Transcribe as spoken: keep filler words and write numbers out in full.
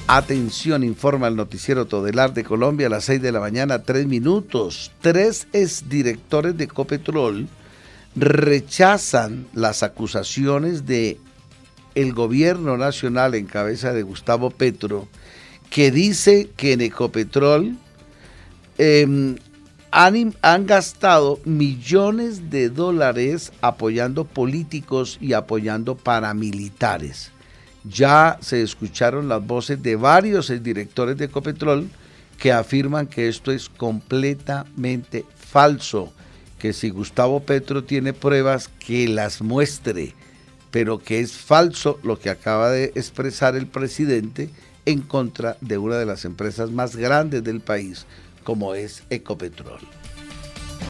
Atención, informa el noticiero Todelar de Colombia a las seis de la mañana, tres minutos. Tres exdirectores de Ecopetrol rechazan las acusaciones de el gobierno nacional en cabeza de Gustavo Petro, que dice que en Ecopetrol eh, han, han gastado millones de dólares apoyando políticos y apoyando paramilitares. Ya se escucharon las voces de varios exdirectores de Ecopetrol que afirman que esto es completamente falso, que si Gustavo Petro tiene pruebas, que las muestre, pero que es falso lo que acaba de expresar el presidente en contra de una de las empresas más grandes del país, como es Ecopetrol.